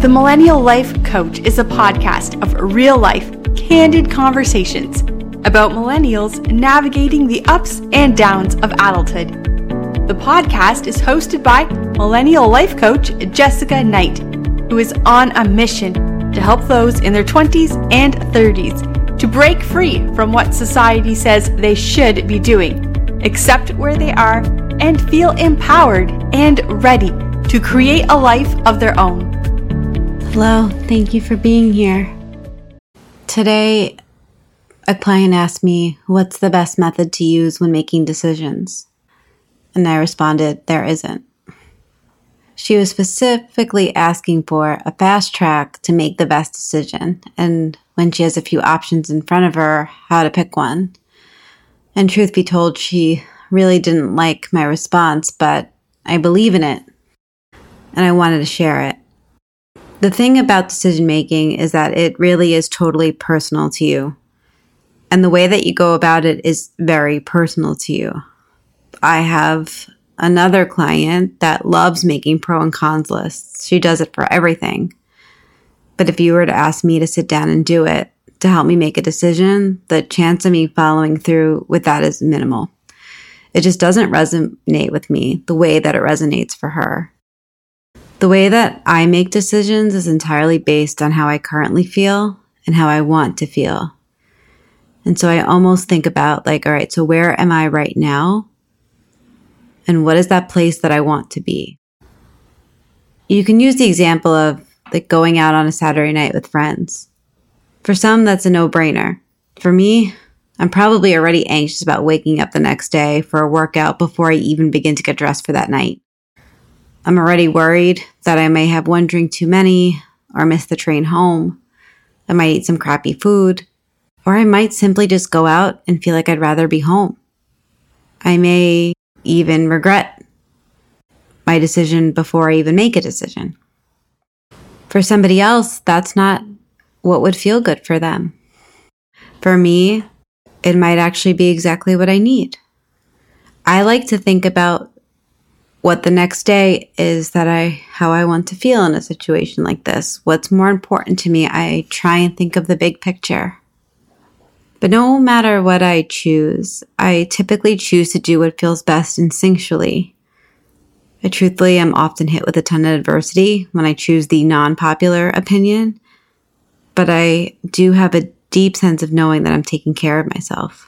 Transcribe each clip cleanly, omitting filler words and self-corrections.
The Millennial Life Coach is a podcast of real-life, candid conversations about millennials navigating the ups and downs of adulthood. The podcast is hosted by Millennial Life Coach Jessica Knight, who is on a mission to help those in their 20s and 30s to break free from what society says they should be doing, accept where they are, and feel empowered and ready to create a life of their own. Hello, thank you for being here. Today, a client asked me, what's the best method to use when making decisions? And I responded, there isn't. She was specifically asking for a fast track to make the best decision, and when she has a few options in front of her, how to pick one. And truth be told, she really didn't like my response, but I believe in it, and I wanted to share it. The thing about decision making is that it really is totally personal to you. And the way that you go about it is very personal to you. I have another client that loves making pro and cons lists. She does it for everything. But if you were to ask me to sit down and do it, to help me make a decision, the chance of me following through with that is minimal. It just doesn't resonate with me the way that it resonates for her. The way that I make decisions is entirely based on how I currently feel and how I want to feel. And so I almost think about all right, so where am I right now? And what is that place that I want to be? You can use the example of going out on a Saturday night with friends. For some, that's a no-brainer. For me, I'm probably already anxious about waking up the next day for a workout before I even begin to get dressed for that night. I'm already worried that I may have one drink too many or miss the train home. I might eat some crappy food, or I might simply just go out and feel like I'd rather be home. I may even regret my decision before I even make a decision. For somebody else, that's not what would feel good for them. For me, it might actually be exactly what I need. I like to think about what the next day is how I want to feel in a situation like this. What's more important to me? I try and think of the big picture. But no matter what I choose, I typically choose to do what feels best instinctually. I truthfully am often hit with a ton of adversity when I choose the non-popular opinion, but I do have a deep sense of knowing that I'm taking care of myself.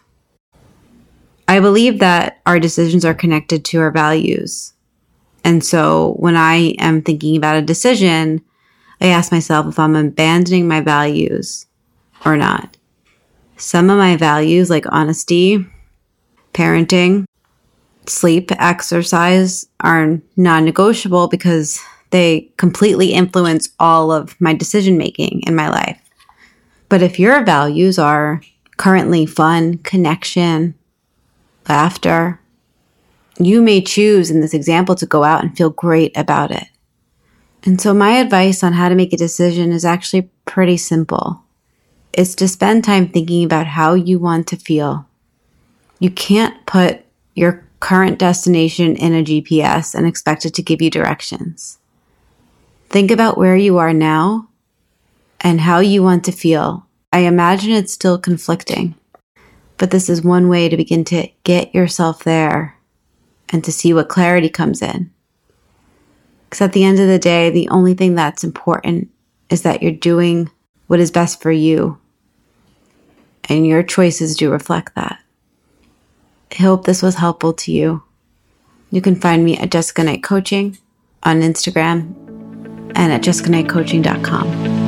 I believe that our decisions are connected to our values. And so when I am thinking about a decision, I ask myself if I'm abandoning my values or not. Some of my values, like honesty, parenting, sleep, exercise, are non-negotiable because they completely influence all of my decision-making in my life. But if your values are currently fun, connection, laughter, you may choose in this example to go out and feel great about it. And so my advice on how to make a decision is actually pretty simple. It's to spend time thinking about how you want to feel. You can't put your current destination in a GPS and expect it to give you directions. Think about where you are now and how you want to feel. I imagine it's still conflicting, but this is one way to begin to get yourself there and to see what clarity comes in. Because at the end of the day, the only thing that's important is that you're doing what is best for you, and your choices do reflect that. I hope this was helpful to you. You can find me at Jessica Knight Coaching on Instagram and at jessicaknightcoaching.com.